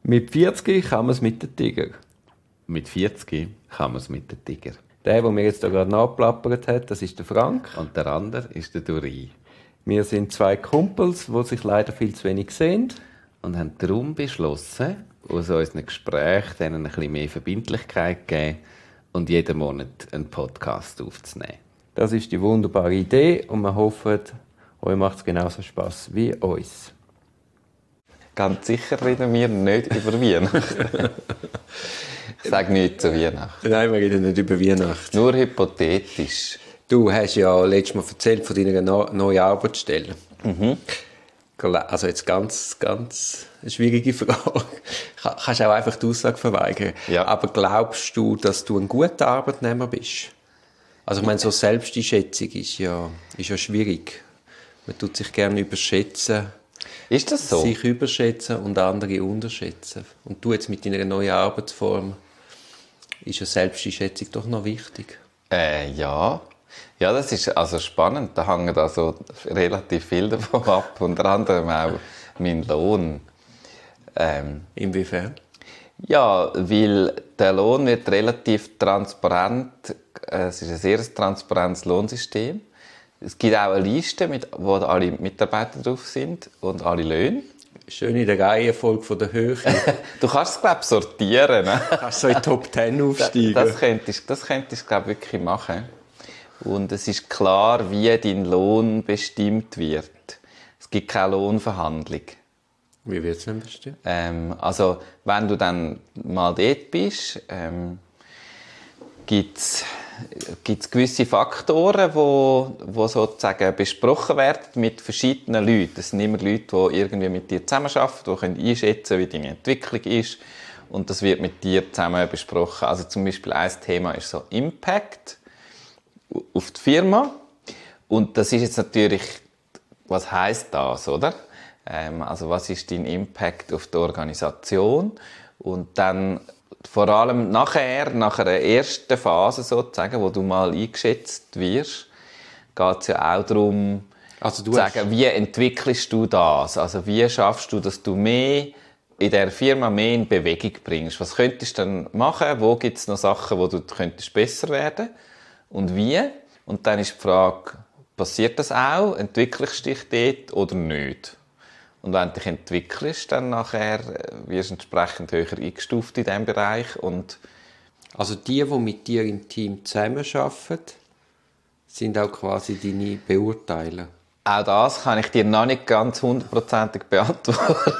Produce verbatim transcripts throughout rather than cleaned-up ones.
Mit vierzig kann man es mit dem Tiger. Mit vierzig kann man es mit dem Tiger. Der, der mir jetzt da gerade nachplappert hat, das ist der Frank. Und der andere ist der Duri. Wir sind zwei Kumpels, die sich leider viel zu wenig sehen. Und haben darum beschlossen, aus unseren Gesprächen denen ein bisschen mehr Verbindlichkeit zu geben und jeden Monat einen Podcast aufzunehmen. Das ist die wunderbare Idee und wir hoffen, euch macht es genauso Spass wie uns. Ganz sicher reden wir nicht über Weihnachten. Ich sage nichts zu Weihnachten. Nein, wir reden nicht über Weihnachten. Nur hypothetisch. Du hast ja letztes Mal erzählt von deiner neuen Arbeitsstelle. Mhm. Also jetzt ganz, ganz eine schwierige Frage. Kannst auch einfach die Aussage verweigern. Ja. Aber glaubst du, dass du ein guter Arbeitnehmer bist? Also ich meine, so Selbsteinschätzung ist ja, ist ja schwierig. Man tut sich gerne überschätzen. Ist das so? Sich überschätzen und andere unterschätzen. Und du jetzt mit deiner neuen Arbeitsform, ist ja Selbsteinschätzung doch noch wichtig? Äh, ja. Ja, das ist also spannend. Da hängt also relativ viel davon ab. Unter anderem auch mein Lohn. Ähm, Inwiefern? Ja, weil der Lohn wird relativ transparent. Es ist ein sehr transparentes Lohnsystem. Es gibt auch eine Liste, mit, wo alle Mitarbeiter drauf sind und alle Löhne. Schön in der Reihenfolge von der Höhe. Du kannst es, glaube ich, sortieren. Ne? Du kannst so in die Top Ten aufsteigen. Das, das könntest, das könntest du, glaube ich, wirklich machen. Und es ist klar, wie dein Lohn bestimmt wird. Es gibt keine Lohnverhandlung. Wie wird es denn bestimmt? Ähm, also, wenn du dann mal dort bist, ähm, gibt es gewisse Faktoren, wo, wo sozusagen besprochen werden mit verschiedenen Leuten. Das sind immer Leute, die irgendwie mit dir zusammenarbeiten, die können einschätzen, wie deine Entwicklung ist. Und das wird mit dir zusammen besprochen. Also zum Beispiel ein Thema ist so Impact auf die Firma. Und das ist jetzt natürlich, was heisst das, oder? Ähm, also was ist dein Impact auf die Organisation? Und dann vor allem nachher, nach einer ersten Phase sozusagen, wo du mal eingeschätzt wirst, geht es ja auch darum, also du zu sagen, wie entwickelst du das? Also wie schaffst du, dass du mehr in der Firma mehr in Bewegung bringst? Was könntest du dann machen? Wo gibt es noch Sachen, wo du könntest besser werden? Und wie? Und dann ist die Frage, passiert das auch? Entwickelst du dich dort oder nicht? Und wenn du dich entwickelst, dann nachher wirst du entsprechend höher eingestuft in diesem Bereich. Und also die, die mit dir im Team zusammenarbeiten, sind auch quasi deine Beurteiler? Auch das kann ich dir noch nicht ganz hundertprozentig beantworten.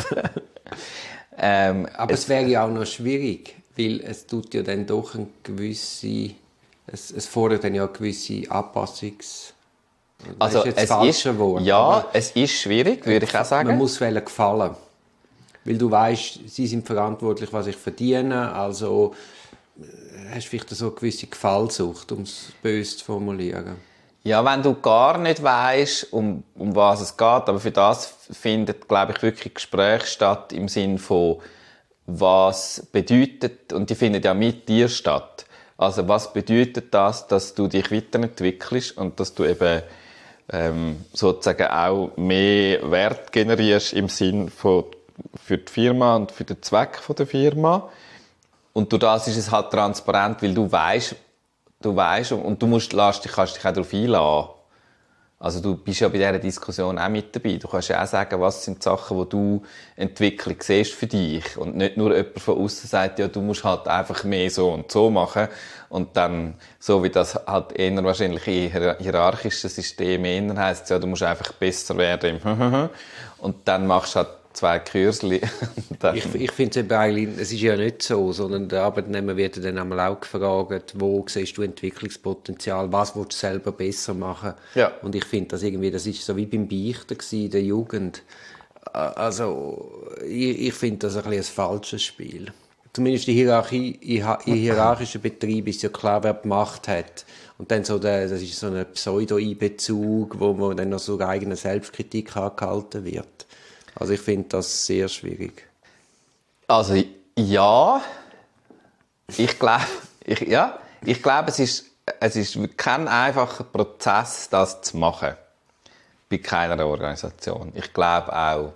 ähm, Aber es, es wäre ja auch noch schwierig, weil es tut ja dann doch eine gewisse, es, es fordert dann ja eine gewisse Anpassungs- Also ist jetzt es falsche ist, Wort, ja, es ist schwierig, würde ich auch sagen. Man muss wollen gefallen. Weil du weißt, sie sind verantwortlich, was ich verdiene. Also hast du vielleicht so eine gewisse Gefallsucht, um es böse zu formulieren. Ja, wenn du gar nicht weißt, um, um was es geht, aber für das findet, glaube ich, wirklich Gespräche statt im Sinn von, was bedeutet, und die finden ja mit dir statt. Also was bedeutet das, dass du dich weiterentwickelst und dass du eben ähm, sozusagen auch mehr Wert generierst im Sinn von für die Firma und für den Zweck von der Firma. Und durch das ist es halt transparent, weil du weißt, du weißt und du musst, lässt dich, kannst dich auch darauf einlassen. Also du bist ja bei dieser Diskussion auch mit dabei. Du kannst ja auch sagen, was sind die Sachen, wo du Entwicklung siehst für dich. Und nicht nur jemand von außen sagt, ja, du musst halt einfach mehr so und so machen. Und dann, so wie das halt eher wahrscheinlich in hierarchischen Systemen eher heisst, ja, du musst einfach besser werden im und dann machst du halt zwei Kürzli. ich ich finde es eigentlich, es ist ja nicht so, sondern der Arbeitnehmer wird dann einmal auch gefragt, wo siehst du Entwicklungspotenzial, was willst du selber besser machen. Ja. Und ich finde das irgendwie, das ist so wie beim Beichten in der Jugend. Also ich, ich finde das ein bisschen ein falsches Spiel. Zumindest die Hierarchie, in hierarchischen Betrieben ist ja klar, wer die Macht hat. Und dann so der, das ist so ein Pseudo-Einbezug, wo man dann noch so eigene Selbstkritik angehalten wird. Also ich finde das sehr schwierig. Also ja, ich glaube, ich, ja, ich glaube, es ist, es ist kein einfacher Prozess, das zu machen bei keiner Organisation. Ich glaube auch,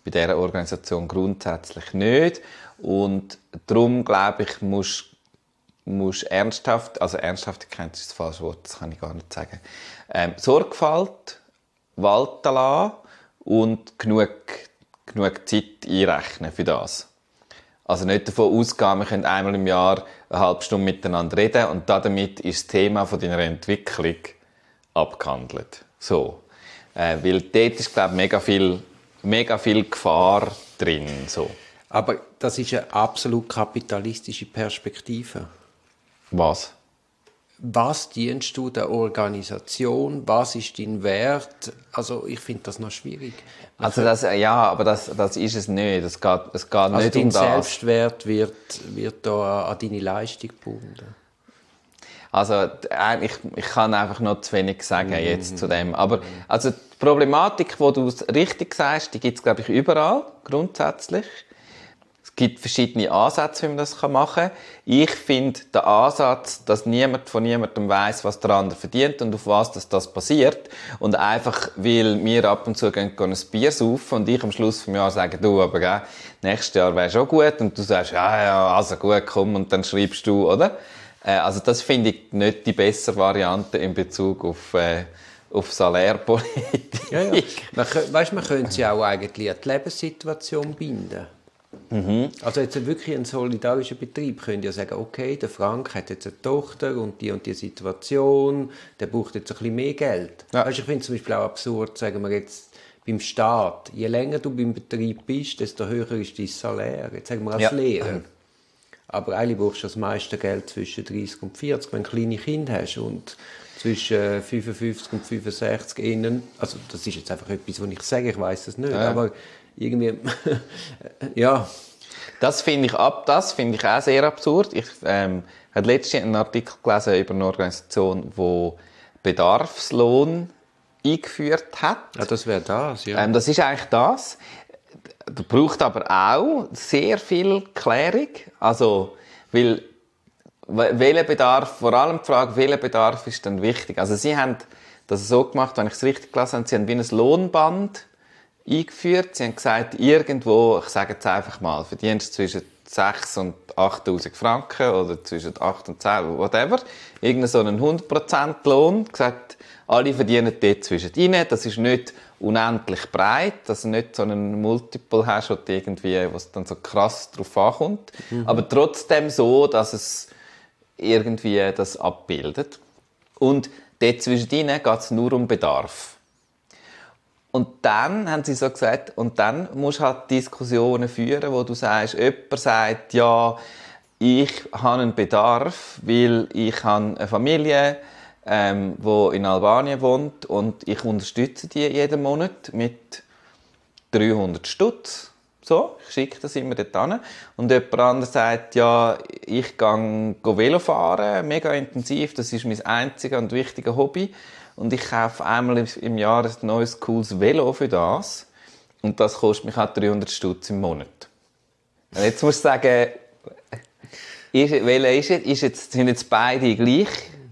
bei dieser Organisation grundsätzlich nicht. Und darum, glaube ich, musst musst ernsthaft, also Ernsthaftigkeit ist das falsche Wort, das kann ich gar nicht sagen, ähm, Sorgfalt walten lassen und genug, genug Zeit einrechnen für das. Also nicht davon ausgehen, wir können einmal im Jahr eine halbe Stunde miteinander reden und damit ist das Thema von deiner Entwicklung abgehandelt. So. Äh, weil dort ist, glaube ich, mega viel, mega viel Gefahr drin. So. Aber das ist eine absolut kapitalistische Perspektive. Was? Was dienst du der Organisation? Was ist dein Wert? Also ich finde das noch schwierig. Also das, ja, aber das, das ist es nicht. Es geht, es geht also nicht dein um das. Selbstwert wird, wird da an deine Leistung gebunden. Also ich, ich kann einfach noch zu wenig sagen jetzt zu dem. Aber also die Problematik, die du richtig sagst, die gibt es, glaube ich, überall, grundsätzlich. Es gibt verschiedene Ansätze, wie man das machen kann. Ich finde den Ansatz, dass niemand von niemandem weiss, was der andere verdient und auf was das, das passiert. Und einfach, weil wir ab und zu gehen, gehen ein Bier saufen und ich am Schluss des Jahres sage, du, aber gell, nächstes Jahr wäre schon gut. Und du sagst, ja, ja, also gut, komm. Und dann schreibst du, oder? Äh, also das finde ich nicht die bessere Variante in Bezug auf, äh, auf Salärpolitik. Ja, ja. Man, weißt, man könnte sie auch eigentlich an die Lebenssituation binden. Mhm. Also jetzt wirklich ein solidarischer Betrieb könnte ja sagen, okay, der Frank hat jetzt eine Tochter und die und die Situation, der braucht jetzt ein bisschen mehr Geld. Ja. Weißt, ich finde es zum Beispiel auch absurd, sagen wir jetzt beim Staat, je länger du beim Betrieb bist, desto höher ist dein Salär. Jetzt sagen wir als ja. Lehrer. Aber eigentlich brauchst du das meiste Geld zwischen dreißig und vierzig, wenn du kleine Kinder hast und zwischen fünfundfünfzig und fünfundsechzig innen. Also das ist jetzt einfach etwas, was ich sage, ich weiss das nicht, ja. aber irgendwie, ja. Das finde ich, ab, das finde ich auch sehr absurd. Ich ähm, habe letztens einen Artikel gelesen über eine Organisation, die Bedarfslohn eingeführt hat. Ja, das wäre das, ja. Ähm, das ist eigentlich das. Das braucht aber auch sehr viel Klärung. Also, weil, welcher Bedarf, vor allem die Frage, welcher Bedarf ist dann wichtig? Also, sie haben das so gemacht, wenn ich es richtig gelesen habe, sie haben wie ein Lohnband eingeführt. Sie haben gesagt, irgendwo, ich sage jetzt einfach mal, verdienst du zwischen sechs und achttausend Franken oder zwischen acht und zehn, whatever. Irgendeinen so einen hundert Prozent Lohn. Gesagt, alle verdienen dort zwischen rein. Das ist nicht unendlich breit, dass du nicht so einen Multiple hast, wo irgendwie, was dann so krass drauf ankommt. Mhm. Aber trotzdem so, dass es irgendwie das abbildet. Und dort zwischen rein geht es nur um Bedarf. Und dann haben sie so gesagt, und dann musst du halt Diskussionen führen, wo du sagst, jemand sagt, ja, ich habe einen Bedarf, weil ich habe eine Familie, ähm, die in Albanien wohnt und ich unterstütze die jeden Monat mit dreihundert Stutz. So, ich schicke das immer dort hin. Und jemand anderes sagt, ja, ich gehe Velo fahren, mega intensiv, das ist mein einziges und wichtiges Hobby. Und ich kaufe einmal im Jahr ein neues, cooles Velo für das. Und das kostet mich auch dreihundert Stutz im Monat. Und jetzt musst du sagen, ist, welcher ist jetzt, ist jetzt, sind jetzt beide gleich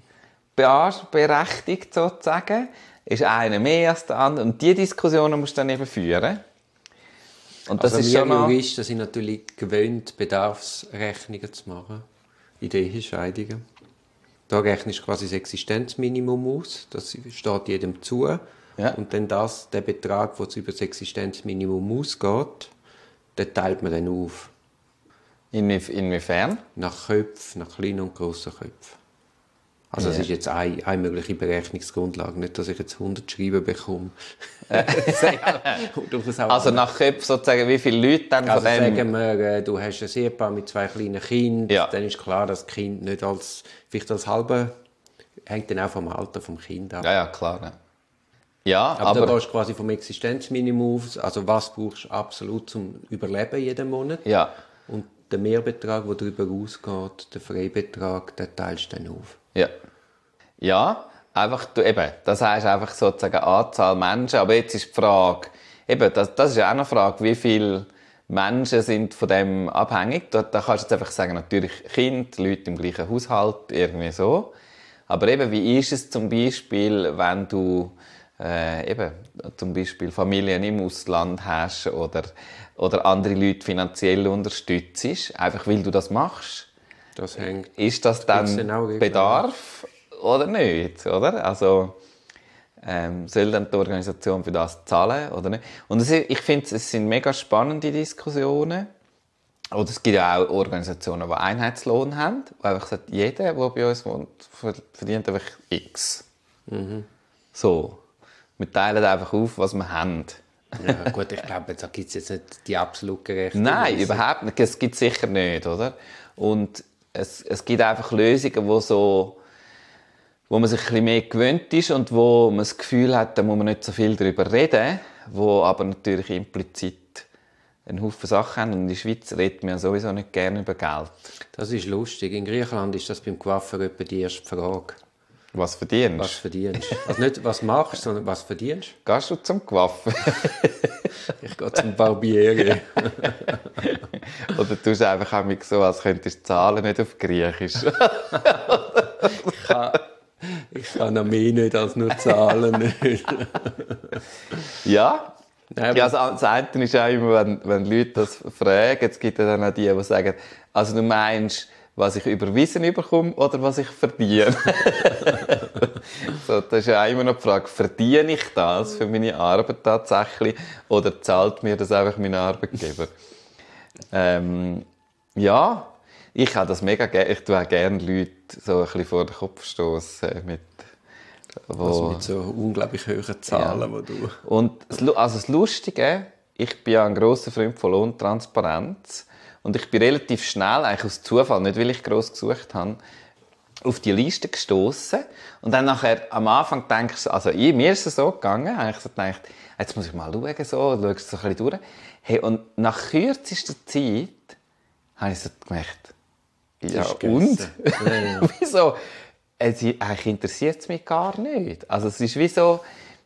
berechtigt, sozusagen? Ist einer mehr als der andere? Und diese Diskussionen musst du dann eben führen. Und das also ist wir schon noch... Juristen sind natürlich gewöhnt, Bedarfsrechnungen zu machen. In den Ehescheidungen. Da rechnest du quasi das Existenzminimum aus. Das steht jedem zu. Ja. Und dann das, der Betrag, der über das Existenzminimum ausgeht, den teilt man dann auf. Inwie- inwiefern? Nach Köpfen, nach kleinen und grossen Köpfen. Also ja. Das ist jetzt eine, eine mögliche Berechnungsgrundlage. Nicht, dass ich jetzt hundert Schreiben bekomme. Also nach Köpfen sozusagen, wie viele Leute dann also von dem... sagen wir, du hast ein Ehepaar mit zwei kleinen Kindern, ja. Dann ist klar, dass das Kind nicht als, vielleicht als halbe, hängt dann auch vom Alter vom Kind ab. Ja, ja, klar. Ne? Ja, aber, aber da gehst du quasi vom Existenzminimum auf, also was brauchst du absolut zum Überleben jeden Monat. Ja. Und der Mehrbetrag, der darüber ausgeht, der Freibetrag, den teilst du dann auf. Ja. Ja, einfach, du, eben, das heißt einfach sozusagen Anzahl Menschen, aber jetzt ist die Frage, eben, das, das ist ja auch eine Frage, wie viele Menschen sind von dem abhängig. Da, da kannst du jetzt einfach sagen, natürlich Kinder, Leute im gleichen Haushalt, irgendwie so. Aber eben, wie ist es zum Beispiel, wenn du äh, eben, zum Beispiel Familien im Ausland hast oder, oder andere Leute finanziell unterstützt, einfach weil du das machst. Das hängt. Ist das dann Bedarf oder nicht? Oder? Also, ähm, soll dann die Organisation für das zahlen oder nicht? Und es, ich finde, es sind mega spannende Diskussionen. Oder es gibt ja auch Organisationen, die Einheitslohn haben, wo einfach sagt, jeder, der bei uns wohnt, verdient einfach X. Mhm. So. Wir teilen einfach auf, was wir haben. Ja, gut, ich glaube, da gibt es jetzt nicht die absolut gerechte Nein, Weise. Überhaupt nicht. Das gibt es sicher nicht, oder? Und es, es gibt einfach Lösungen, wo, so, wo man sich ein bisschen mehr gewöhnt ist und wo man das Gefühl hat, da muss man nicht so viel darüber reden, wo aber natürlich implizit einen Haufen Sachen haben. Und in der Schweiz redet man sowieso nicht gerne über Geld. Das ist lustig. In Griechenland ist das beim Coiffeur etwa die erste Frage. Was verdienst? Was verdienst. Also nicht, was machst, sondern was verdienst. Gehst du zum Coiffeur? Ich gehe zum Barbiere. Oder tust du einfach auch so, als könntest du zahlen, nicht auf Griechisch? ich, kann, ich kann noch mehr nicht als nur zahlen. Ja. Nein, ja, also das eine ist auch immer, wenn, wenn Leute das fragen, es gibt ja dann auch die, die sagen, also du meinst, was ich überwiesen bekomme oder was ich verdiene. So, das ist ja auch immer noch die Frage, verdiene ich das für meine Arbeit tatsächlich oder zahlt mir das einfach mein Arbeitgeber? ähm, ja, ich habe das mega gerne. Ich tue auch gerne Leute so ein bisschen vor den Kopf stoßen mit Wo, also mit so unglaublich hohen Zahlen, ja. die du... Und also das Lustige, ich bin ja ein grosser Freund von Lohntransparenz und ich bin relativ schnell, eigentlich aus Zufall, nicht weil ich gross gesucht habe, auf die Liste gestoßen und dann nachher am Anfang denke ich, also ich, mir ist es so gegangen, eigentlich so gedacht, jetzt muss ich mal schauen, so, schaue es so ein bisschen durch. Hey, und nach kürzester Zeit habe ich so gemerkt, ja und? Ja, ja. Wieso? Es, eigentlich interessiert es mich gar nicht. Also es ist wie so,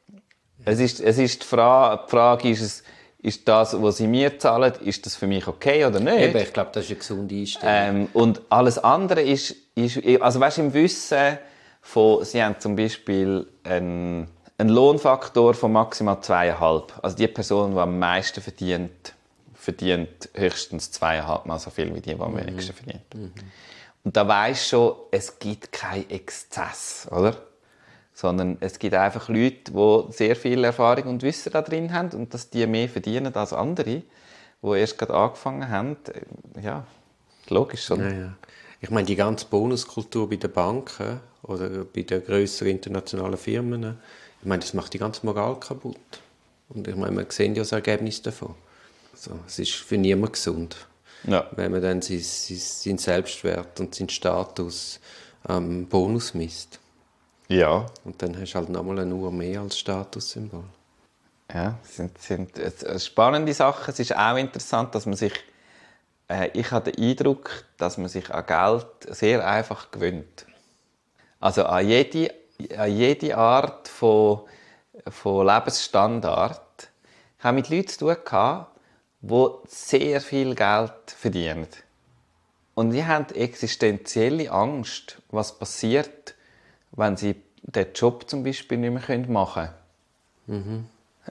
es ist, es ist die Frage, die Frage ist, es, ist das, was sie mir zahlen, ist das für mich okay oder nicht? Eben, ich glaube, das ist eine gesunde Einstellung. Ähm, und alles andere ist, ist also weißt, im Wissen von, sie haben zum Beispiel einen, einen Lohnfaktor von maximal zweieinhalb. Also die Person, die am meisten verdient, verdient höchstens zweieinhalb Mal so viel wie die, die am wenigsten verdient. Mhm. Und da weisst schon, es gibt keinen Exzess, oder? Sondern es gibt einfach Leute, die sehr viel Erfahrung und Wissen da drin haben und dass die mehr verdienen als andere, die erst gerade angefangen haben. Ja, logisch. Ja, ja. Ich meine, die ganze Bonuskultur bei den Banken oder bei den grösseren internationalen Firmen, ich meine, das macht die ganze Moral kaputt. Und ich meine, wir sehen ja das Ergebnis davon. Also, es ist für niemanden gesund. Ja. Wenn man dann seinen sein Selbstwert und seinen Status am ähm, Bonus misst. Ja. Und dann hast du halt nochmal eine Uhr mehr als Statussymbol. Ja, das sind, sind spannende Sachen. Es ist auch interessant, dass man sich, äh, ich habe den Eindruck, dass man sich an Geld sehr einfach gewöhnt. Also an jede, an jede Art von, von Lebensstandard. Ich habe mit Leuten zu tun gehabt, die sehr viel Geld verdienen. Und die haben existenzielle Angst, was passiert, wenn sie den Job zum Beispiel nicht mehr machen können. Mhm.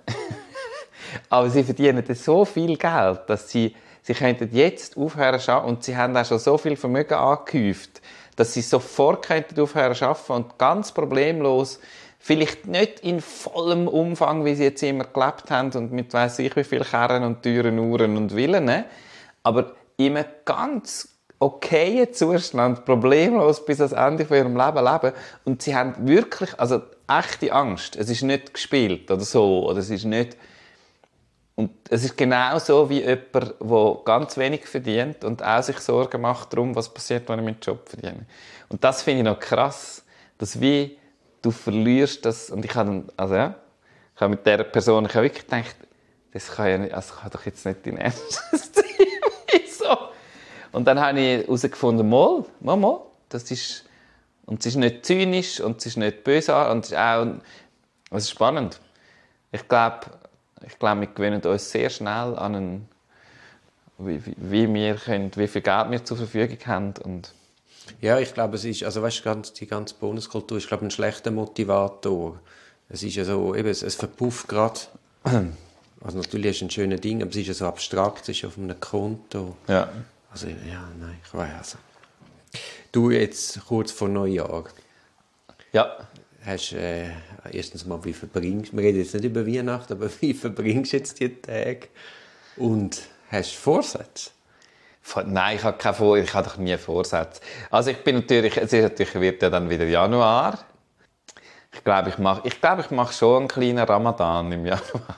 Aber sie verdienen so viel Geld, dass sie, sie könnten jetzt aufhören zu arbeiten und sie haben auch schon so viel Vermögen angehäuft, dass sie sofort könnten aufhören zu arbeiten und ganz problemlos, vielleicht nicht in vollem Umfang, wie sie jetzt immer gelebt haben und mit weiss ich wie viel Kerren und teuren Uhren und Villen, aber in einem ganz okayen Zustand, problemlos bis ans Ende von ihrem Leben leben. Und sie haben wirklich, also echte Angst. Es ist nicht gespielt oder so, oder es ist nicht... Und es ist genau so wie jemand, der ganz wenig verdient und auch sich Sorgen macht darum, was passiert, wenn ich meinen Job verdiene. Und das finde ich noch krass, dass wie du verlierst das, und ich habe, also ja, ich habe mit dieser Person, ich habe wirklich gedacht, das kann ja nicht, also kann doch jetzt nicht dein Ernst sein. Wieso? Und dann habe ich herausgefunden, mal, mal, mal, das ist, und es ist nicht zynisch, und es ist nicht böse, und es ist auch, es ist spannend. Ich glaube, ich glaube, wir gewöhnen uns sehr schnell an einen, wie, wie, wie wir können, wie viel Geld wir zur Verfügung haben, und ja, ich glaube, es ist, also weißt du, die ganze Bonuskultur ist, glaube ich, ein schlechter Motivator. Es ist ja so, eben, es, es verpufft gerade. Also natürlich ist es ein schönes Ding, aber es ist ja so abstrakt, es ist auf einem Konto. Ja. Also ja, nein, ich weiß also. Du jetzt kurz vor Neujahr, Ja. hast äh, erstens mal, wie verbringst, wir reden jetzt nicht über Weihnachten, aber wie verbringst du jetzt die Tage? Und hast du Vorsätze? Nein, ich habe keine Vor ich habe doch nie Vorsätze. Also ich bin natürlich, es ist natürlich, wird ja dann wieder Januar. Ich glaube, ich mache, ich glaube, ich mache schon einen kleinen Ramadan im Januar.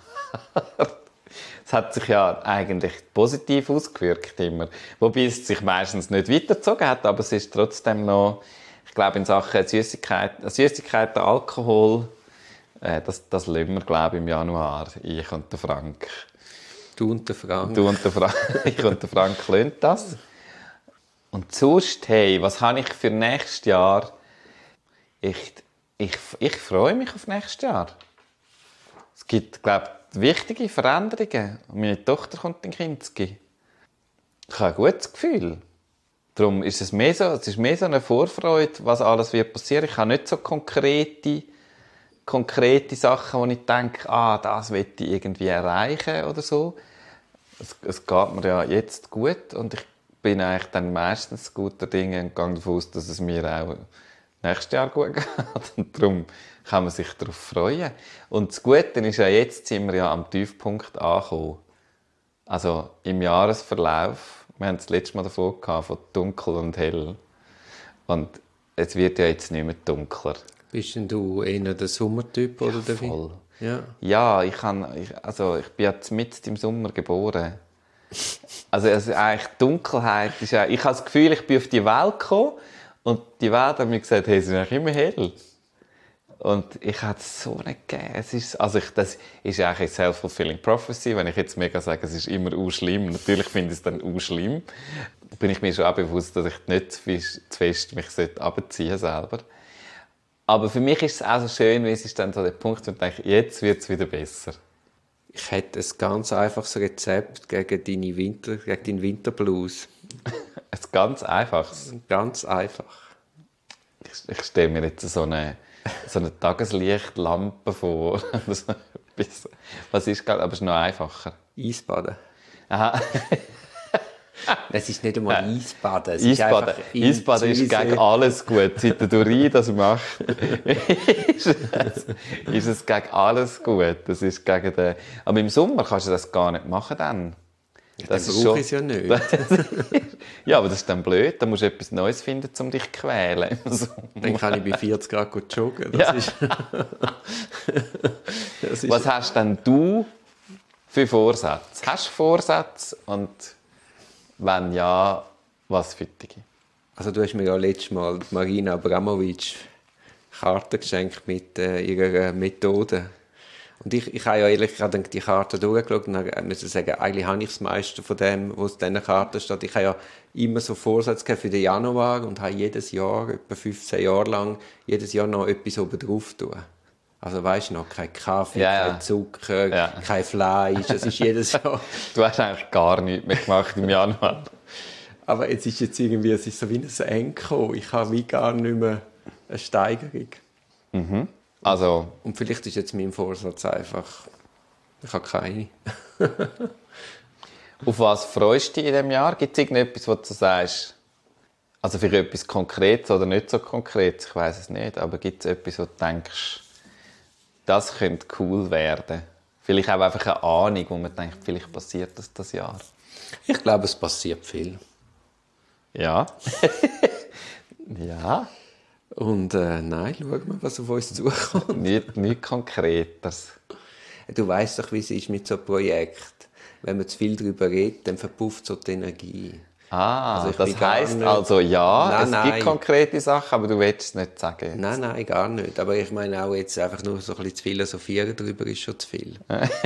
Es hat sich ja eigentlich positiv ausgewirkt immer. Wobei es sich meistens nicht weitergezogen hat, aber es ist trotzdem noch, ich glaube, in Sachen Süßigkeiten, Süßigkeiten, Alkohol, äh, das, das lassen wir, glaube ich, im Januar. Ich und der Frank. Du und der Frank. Du und der Frank. Ich und der Frank lassen das. Und sonst, hey, was habe ich für nächstes Jahr? Ich, ich, ich freue mich auf nächstes Jahr. Es gibt, glaube ich, wichtige Veränderungen. Meine Tochter kommt in Kinski. Ich habe ein gutes Gefühl. Darum ist es mehr so, es ist mehr so eine Vorfreude, was alles wird passieren. Ich habe nicht so konkrete, konkrete Sachen, wo ich denke, ah, das will ich irgendwie erreichen oder so. Es, es geht mir ja jetzt gut und ich bin eigentlich dann meistens guter Dinge und gehe davon aus, dass es mir auch nächstes Jahr gut geht. Und darum kann man sich darauf freuen. Und das Gute ist ja, jetzt sind wir ja am Tiefpunkt angekommen. Also im Jahresverlauf, wir haben das letzte Mal davon gehabt, von dunkel und hell. Und es wird ja jetzt nicht mehr dunkler. Bist denn du eher der Sommertyp oder der Voll. Ja. Ja, ich, kann, ich, also ich bin ja mitten im Sommer geboren. Also, also eigentlich Dunkelheit ist ja... Ich habe das Gefühl, ich bin auf die Welt gekommen und die Welt hat mir gesagt, hey, es ist eigentlich immer hell. Und ich hatte es so nicht gegeben. Es ist, also ich, das ist eigentlich eine self-fulfilling prophecy, wenn ich jetzt mega sage, es ist immer auch schlimm. Natürlich finde ich es dann auch schlimm. Bin ich mir schon auch bewusst, dass ich nicht zu fest mich runterziehen selber. Aber für mich ist es auch so schön, wie es ist dann so der Punkt, wo ich denke, jetzt wird es wieder besser. Ich hätte ein ganz einfaches Rezept gegen, deine Winter, gegen deinen Winterblues. Ein ganz einfaches. Ganz einfach. Ich, ich stelle mir jetzt so eine, so eine Tageslichtlampe vor. Was ist gerade, aber es ist noch einfacher. Eisbaden. Aha. Es ist nicht einmal Äh, Eisbaden. Es Eisbaden, ist, Eisbaden ist gegen alles gut. Seit der Dorin das macht, ist, es, ist es gegen alles gut. Das ist gegen den... Aber im Sommer kannst du das gar nicht machen dann. Ja, das dann ist brauche ich es ja nicht. Ja, aber das ist dann blöd. Da musst du etwas Neues finden, um dich zu quälen. Dann kann ich bei vierzig Grad gut joggen. Das Ja. ist, das ist Was hast denn du für Vorsätze? Hast du Vorsätze? Und wenn ja, was für dich? Also du hast mir ja letztes Mal Marina Abramovic Karten geschenkt mit äh, ihrer Methode. Und ich, ich habe ja ehrlich gesagt die Karten durchgeschaut und musste sagen, eigentlich habe ich das meiste von dem, was in diesen Karten steht. Ich habe ja immer so Vorsätze für den Januar und habe jedes Jahr, etwa fünfzehn Jahre lang, jedes Jahr noch etwas oben drauf tun. Also weisst du noch, kein Kaffee, Ja, ja. kein Zucker, Ja. kein Fleisch, das ist jedes Jahr. Du hast eigentlich gar nichts mehr gemacht im Januar. Aber jetzt ist jetzt irgendwie, es ist so wie ein Enko. Ich habe wie gar nicht mehr eine Steigerung. Mhm. Also, Und vielleicht ist jetzt mein Vorsatz einfach, ich habe keine. auf was freust du dich in diesem Jahr? Gibt es irgendetwas, was du sagst, also für etwas Konkretes oder nicht so Konkretes, ich weiß es nicht, aber gibt es etwas, wo du denkst, das könnte cool werden? Vielleicht auch einfach eine Ahnung, wo man denkt, vielleicht passiert das das Jahr. Ich glaube, es passiert viel. Ja. Ja. Und äh, nein, schau mal, was auf uns zukommt. Nicht, nicht Konkretes. Du weißt doch, wie es ist mit so einem Projekt. Wenn man zu viel darüber redet, dann verpufft so die Energie. Ah, Also ich das bin gar heisst nicht- also ja, Nein, es nein. gibt konkrete Sachen, aber du willst es nicht sagen. Nein, nein, gar nicht. Aber ich meine auch jetzt einfach nur so ein bisschen zu philosophieren darüber ist schon zu viel.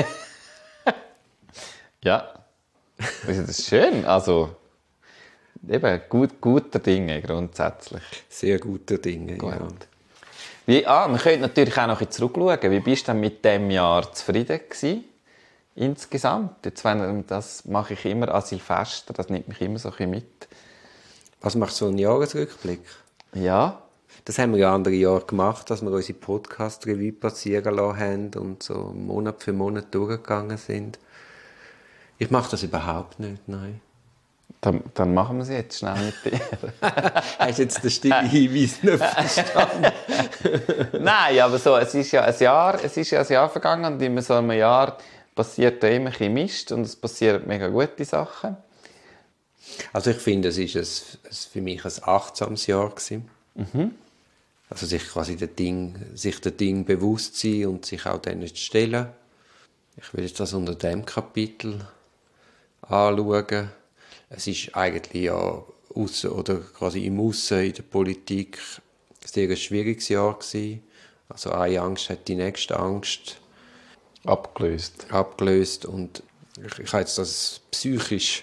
Ja, das ist schön. Also, eben, gut, guter Dinge grundsätzlich. Sehr gute Dinge, Gut. ja. Wie, ah, wir können natürlich auch noch ein bisschen zurückschauen. Wie bist du denn mit diesem Jahr zufrieden gewesen? Insgesamt? Jetzt, wenn, das mache ich immer an Silvester, das nimmt mich immer so ein bisschen mit. Was macht so ein Jahresrückblick? Ja, Das haben wir ja andere Jahre gemacht, dass wir unsere Podcast-Revue passieren lassen haben und so Monat für Monat durchgegangen sind. Ich mache das überhaupt nicht, nein. Dann, dann machen wir es jetzt schnell mit dir. Hast du jetzt den stillen Hinweis nicht verstanden? Nein, aber so, es ist ja ein Jahr, es ist ja ein Jahr vergangen und in so einem Jahr passiert da immer ein bisschen Mist und es passieren mega gute Sachen. Also ich finde, es war ein, ein, für mich ein achtsames Jahr gewesen. Mhm. Also sich quasi der Ding, sich der Ding bewusst sein und sich auch denen stellen. Ich will jetzt das unter dem Kapitel anschauen. Es ist eigentlich ja aussen, oder quasi im Aussen in der Politik ein sehr schwieriges Jahr gewesen. Also eine Angst hat die nächste Angst abgelöst. abgelöst und ich, ich habe jetzt das psychisch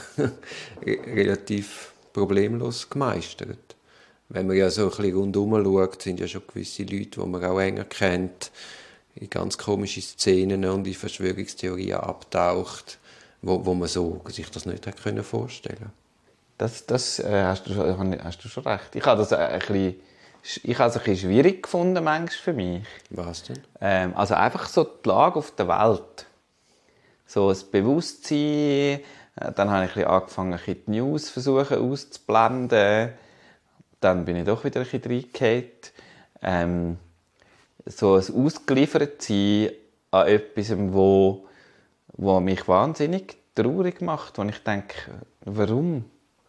relativ problemlos gemeistert. Wenn man ja so ein bisschen rundherum schaut, sind ja schon gewisse Leute, die man auch enger kennt, in ganz komische Szenen und in Verschwörungstheorien abtaucht, wo, wo man so sich das nicht hat können vorstellen. Das, das äh, hast, du, hast du schon recht. Ich habe das ein bisschen, ich habe es ein bisschen schwierig gefunden, manchmal für mich. Was denn? Ähm, also einfach so die Lage auf der Welt. So das Bewusstsein. Dann habe ich ein bisschen angefangen, ein bisschen die News versuchen auszublenden. Dann bin ich doch wieder ein bisschen reingefallen. Ähm, so ein Ausgeliefertsein an etwas, wo, wo mich wahnsinnig traurig macht, wo ich denke, warum?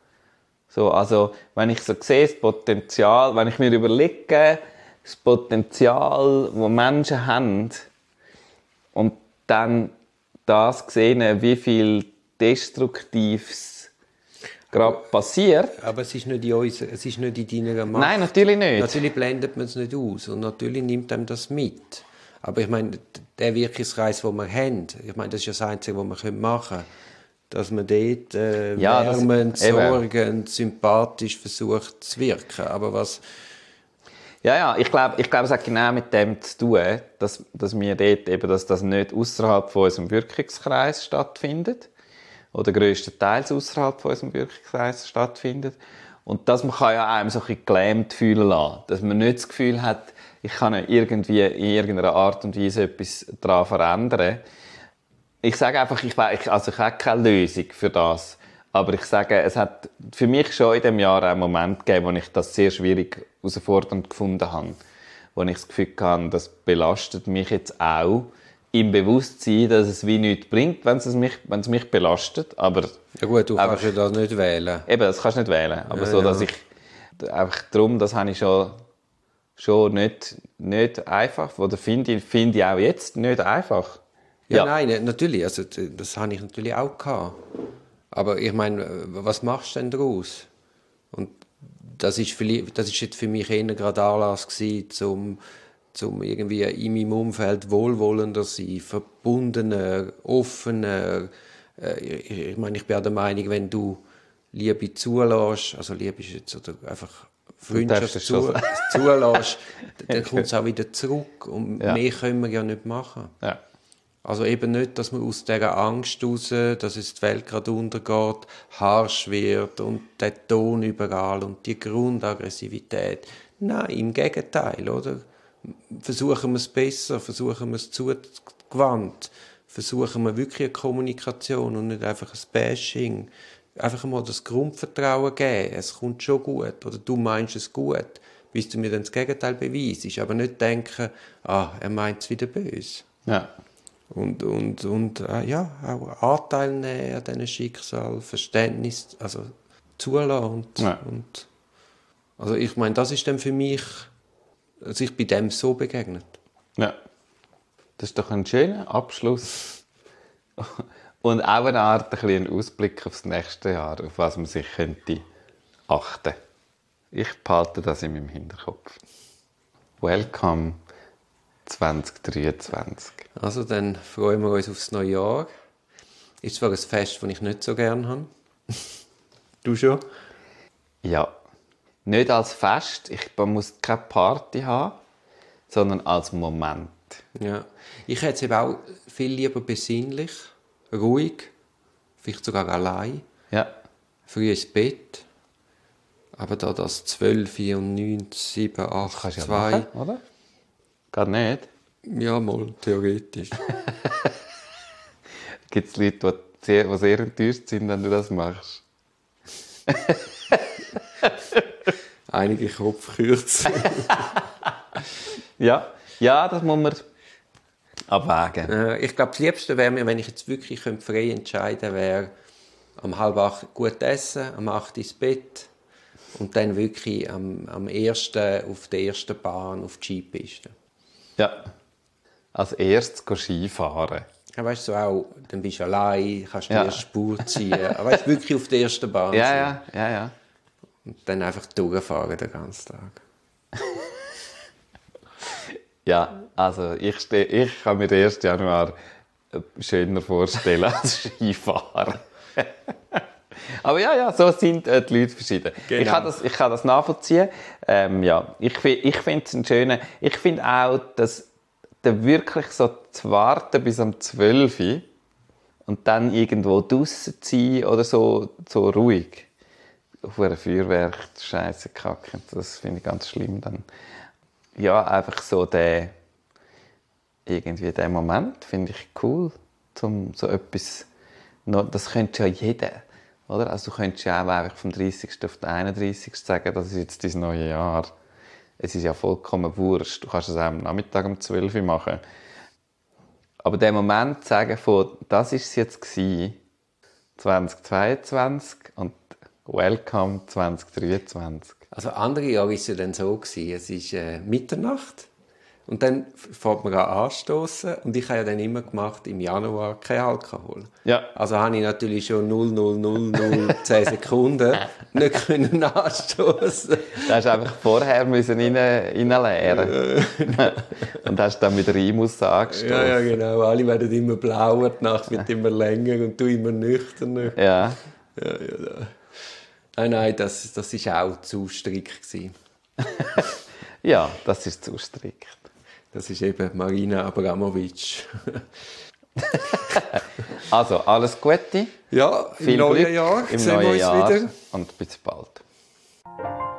So, also, wenn ich so sehe, das Potenzial, wenn ich mir überlege, das Potenzial, das Menschen haben, und dann das sehen, wie viel Destruktives gerade passiert. Aber es ist nicht in uns, es ist nicht in deiner Macht. Nein, natürlich nicht. Natürlich blendet man es nicht aus und natürlich nimmt einem das mit. Aber ich meine, der Wirkungskreis, den wir haben, ich meine, das ist ja das Einzige, was wir machen können, dass man dort äh, ja, wärmend, das, sorgend, sympathisch versucht zu wirken. Aber was... Ja, ja, ich glaube, ich glaub, es hat genau mit dem zu tun, dass, dass wir dort eben, dass das nicht außerhalb von unserem Wirkungskreis stattfindet oder grösstenteils außerhalb von unserem Wirkungskreis stattfindet und dass man kann ja einem so ein bisschen gelähmt fühlen lassen, dass man nicht das Gefühl hat, ich kann irgendwie in irgendeiner Art und Weise etwas daran verändern. Ich sage einfach, ich, also ich habe keine Lösung für das. Aber ich sage, es hat für mich schon in diesem Jahr einen Moment gegeben, wo ich das sehr schwierig herausfordernd gefunden habe. Wo ich das Gefühl hatte, das belastet mich jetzt auch im Bewusstsein, dass es wie nichts bringt, wenn es mich, wenn es mich belastet. Aber, ja gut, du aber, kannst ja das nicht wählen. Eben, das kannst du nicht wählen. Aber ja, so, dass ja. ich einfach darum, das habe ich schon, schon nicht, nicht einfach. Oder finde ich, finde ich auch jetzt nicht einfach. Ja, ja. Nein, natürlich. Also, das habe ich natürlich auch gehabt. Aber ich meine, was machst du denn daraus? Und das ist, das ist jetzt für mich eher gerade Anlass gewesen, um, um irgendwie in meinem Umfeld wohlwollender zu sein, verbundener, offener. Ich, ich meine, ich bin auch der Meinung, wenn du Liebe zulässt, also Liebe ist jetzt oder einfach Freundschaft zu, zulässt, dann kommt es auch wieder zurück. Und ja. Mehr können wir ja nicht machen. Ja. Also eben nicht, dass man aus dieser Angst raus, dass es die Welt gerade untergeht, harsch wird und der Ton überall und die Grundaggressivität. Nein, im Gegenteil, oder? Versuchen wir es besser, versuchen wir es zugewandt, versuchen wir wirklich eine Kommunikation und nicht einfach ein Bashing. Einfach mal das Grundvertrauen geben, es kommt schon gut oder du meinst es gut, bis du mir dann das Gegenteil beweist. Aber nicht denken, ah, er meint es wieder böse. Ja. Und, und, und äh, ja, auch Anteil nehmen an diesen Schicksal, Verständnis, also zulassen. Und, ja. und, also ich meine, das ist dann für mich, also ich bin dem so begegnet. Ja, das ist doch ein schöner Abschluss. Und auch eine Art, ein bisschen Ausblick aufs nächste Jahr, auf was man sich könnte achten. Ich behalte das in meinem Hinterkopf. Welcome zwanzig dreiundzwanzig. Also dann freuen wir uns aufs neue Jahr. Ist zwar ein Fest, das ich nicht so gerne habe. Du schon? Ja. Nicht als Fest. Ich muss keine Party haben, sondern als Moment. Ja. Ich hätte es eben auch viel lieber besinnlich, ruhig, vielleicht sogar allein. Ja. Früh ins Bett. Aber da das zwölf und neun, sieben, acht, Kannst du ja zwei. machen, oder? Gar nicht. Ja, mal, theoretisch. Gibt es Leute, die sehr, die sehr enttäuscht sind, wenn du das machst? Einige Kopfkürze. Ja, ja, das muss man abwägen. Äh, ich glaube, das Liebste wäre mir, wenn ich jetzt wirklich frei entscheiden könnte, wäre am halb acht gut essen, am acht ins Bett und dann wirklich am, am ersten auf der ersten Bahn auf die Skipiste. Ja. Als erstes gehen Skifahren. Ja, weißt du, so auch, dann bist du allein, kannst die Ja. erste Spur ziehen. Aber weißt du, wirklich auf der ersten Bahn Ja, sein. ja, ja, ja. Und dann einfach durchfahren den ganzen Tag. Ja, also ich, ste- ich kann mir den ersten Januar schöner vorstellen als Skifahren. Aber ja, ja, so sind äh, die Leute verschieden. Genau. Ich, kann das, ich kann das nachvollziehen. Ähm, ja, ich fi- ich finde es einen schönen... Ich finde auch, dass da wirklich so zu warten bis um zwölf Uhr und dann irgendwo draussen zu sein oder so, so ruhig. Auf einem Feuerwerk Scheiße kacken, das finde ich ganz schlimm. Dann, ja, einfach so der... Irgendwie den Moment finde ich cool, zum so etwas... noch- Das könnte ja jeder... Oder? Also du könntest ja auch einfach vom dreißigsten auf den einunddreißigsten sagen, das ist jetzt dein neue Jahr. Es ist ja vollkommen wurscht. Du kannst es auch am Nachmittag um zwölf Uhr machen. Aber der Moment zu sagen, von, das war es jetzt gewesen, zwanzig zweiundzwanzig und welcome zwanzig dreiundzwanzig. Also andere Jahre war es ja dann so gewesen, es ist äh, Mitternacht und dann fängt man an anstoßen und ich habe ja dann immer gemacht, im Januar kein Alkohol. Ja. Also habe ich natürlich schon null null null null zehn Sekunden nicht können anstoßen. Da hast du einfach vorher müssen rein, reinleeren. Und hast dann mit Rimus angestoßen. Ja, ja, genau. Alle werden immer blauer, die Nacht wird immer länger und du immer nüchterner. Ja. Ja, ja, ja. Nein, nein, das, das war auch zu strikt gewesen. Ja, das ist zu strikt. Das ist eben Marina Abramovic. Also, alles Gute. Ja, im Viel neuen Glück Jahr im sehen wir neuen uns Jahr wieder. und bis bald.